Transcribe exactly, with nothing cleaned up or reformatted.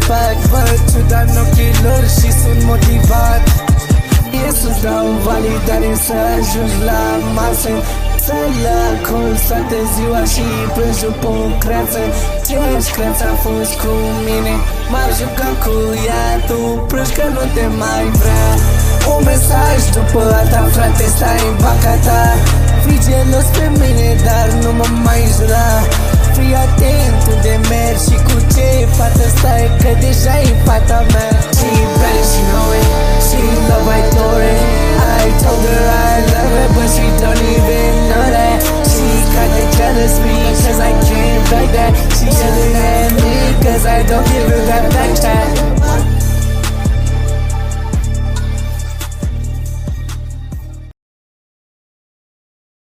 fac. Văd ciuda în ochii lor și sunt motivat. E să-ți dau validare să ajungi la masă, să la alcool toată ziua și prânjul pe o creață. Ce-și creață a fost cu mine, m-a jucat cu ea. Tu plângi că nu te mai vrea. Un mesaj după alta, frate, stai în vaca ta. Fii gelos pe mine, dar nu mă mai jura. Fii atent unde mergi și cu ce fată stai, că deja e fata mea. Și bani și noi, și love